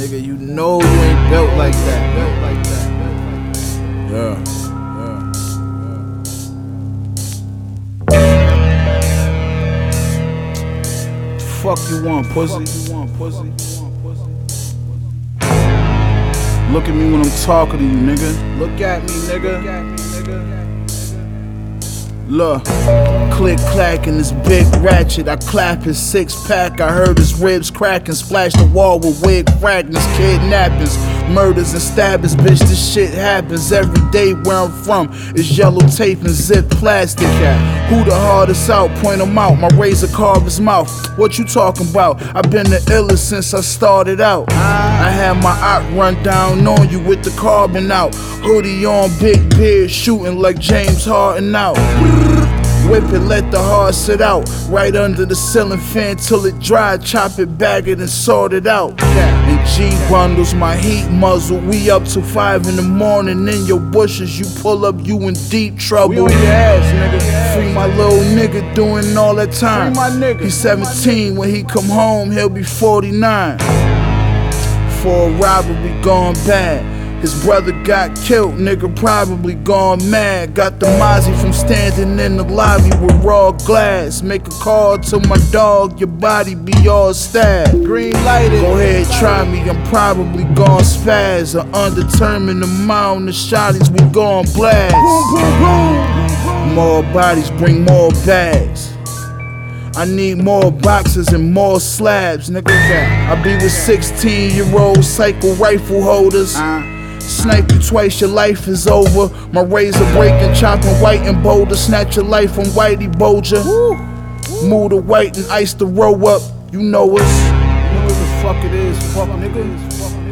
nigga. You know you ain't built like that. Yeah. Fuck you want, pussy. Look at me when I'm talking to you, nigga. Look at me, nigga. Look, click clack in this big ratchet. I clap his 6-pack. I heard his ribs cracking. Splash the wall with wig fragments. Kidnappings, murders and stabbings. Bitch, this shit happens every day where I'm from. It's yellow tape and zip plastic. Who the hardest out? Point him out. My razor carve his mouth. What you talking about? I've been the illest since I started out. I had my op run down on you with the carbon out. Hoodie on, big beard, shooting like James Harden out. Whip it, let the heart sit out. Right under the ceiling fan till it dry. Chop it, bag it, and sort it out. And G bundles, my heat muzzle. We up till 5 in the morning in your bushes. You pull up, you in deep trouble. We on your ass, nigga. Free my little nigga doing all that time. Free my nigga. He's 17, when he come home, he'll be 49. For a robbery gone bad. His brother got killed, nigga probably gone mad. Got the Mozzie from standing in the lobby with raw glass. Make a call to my dog, your body be all stabbed. Green lighted. Go ahead, try me, I'm probably gone spaz. An undetermined amount of shotties, we gon' blast. Boom, boom, boom. More bodies bring more bags. I need more boxes and more slabs, nigga. I be with 16-year-old cycle rifle holders. Snipe you twice, your life is over. My razor breaking, chopping white and boulder. Snatch your life from Whitey Bulger. Move the white and ice the row up. You know us. You know what the fuck it is, fuck nigga.